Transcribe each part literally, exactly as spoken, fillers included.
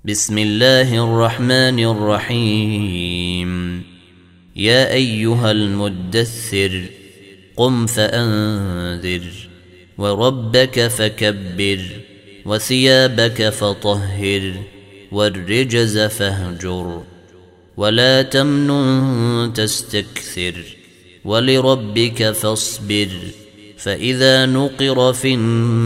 بسم الله الرحمن الرحيم. يا أيها المدثر قم فأنذر وربك فكبر وثيابك فطهر والرجز فاهجر ولا تمنن تستكثر ولربك فاصبر فإذا نقر في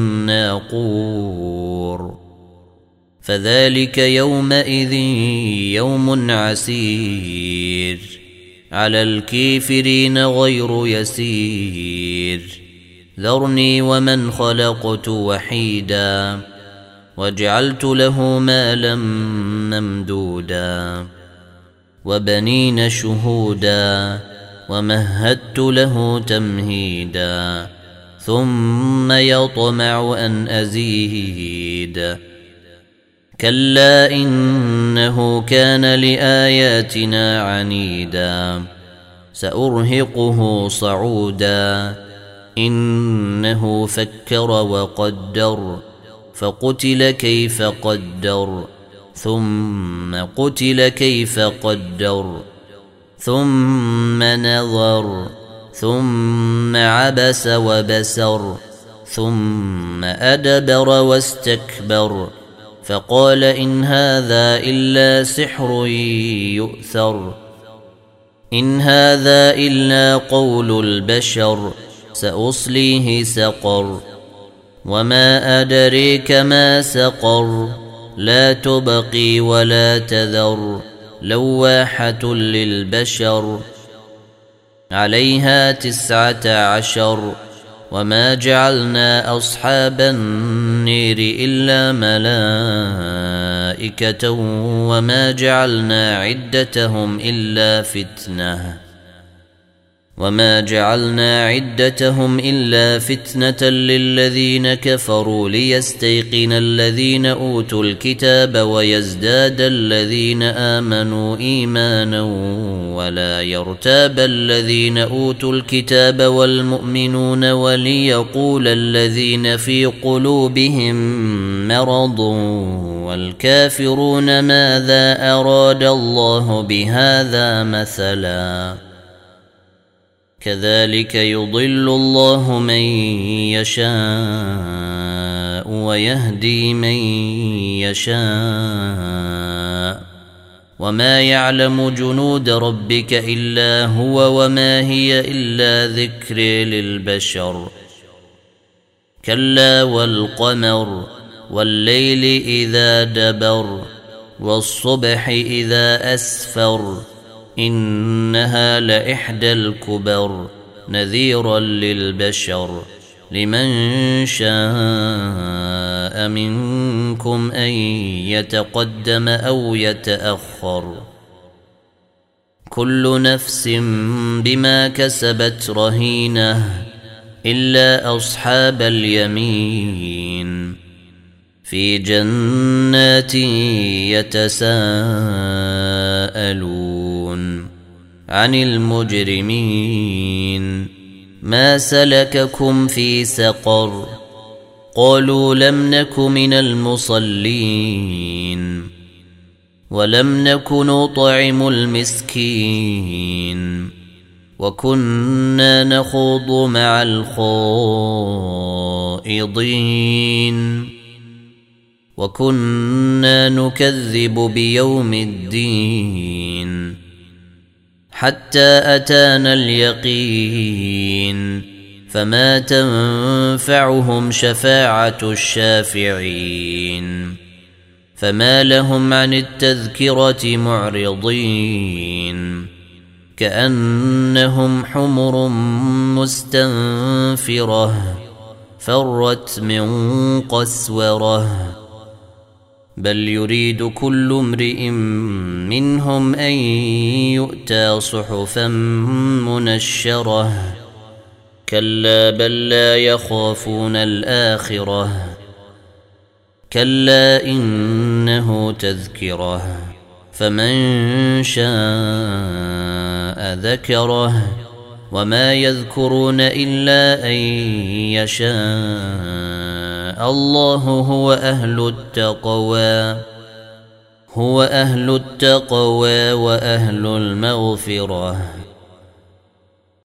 الناقور فذلك يومئذ يوم عسير على الكافرين غير يسير. ذرني ومن خلقت وحيدا وجعلت له مالا ممدودا وبنين شهودا ومهدت له تمهيدا ثم يطمع أن أزيد كلا إنه كان لآياتنا عنيدا سأرهقه صعودا إنه فكر وقدر فقتل كيف قدر ثم قتل كيف قدر ثم نظر ثم عبس وبسر ثم أدبر واستكبر فقال إن هذا إلا سحر يؤثر إن هذا إلا قول البشر سأصليه سقر وما أدريك ما سقر لا تبقي ولا تذر لواحة للبشر عليها تسعة عشر وما جعلنا أصحاب النير إلا ملائكة وما جعلنا عدتهم إلا فتنة وما جعلنا عدتهم إلا فتنة للذين كفروا ليستيقن الذين أوتوا الكتاب ويزداد الذين آمنوا إيمانا ولا يرتاب الذين أوتوا الكتاب والمؤمنون وليقول الذين في قلوبهم مرض والكافرون ماذا أراد الله بهذا مثلا كذلك يضل الله من يشاء ويهدي من يشاء وما يعلم جنود ربك إلا هو وما هي إلا ذكر للبشر. كلا والقمر والليل إذا دبر والصبح إذا أسفر إنها لإحدى الكبر نذيرا للبشر لمن شاء منكم أن يتقدم أو يتأخر كل نفس بما كسبت رهينة إلا أصحاب اليمين في جنات يتساءلون عن المجرمين ما سلككم في سقر قالوا لم نك من المصلين ولم نك نطعم المسكين وكنا نخوض مع الخائضين وكنا نكذب بيوم الدين حتى أتانا اليقين فما تنفعهم شفاعة الشافعين فما لهم عن التذكرة معرضين كأنهم حمر مستنفرة فرت من قسوره بل يريد كل امرئ منهم أن يؤتى صحفا منشرة كلا بل لا يخافون الآخرة كلا إنه تذكرة فمن شاء ذكره وما يذكرون إلا أن يشاء الله هو أهل التقوى هو أهل التقوى وأهل المغفرة.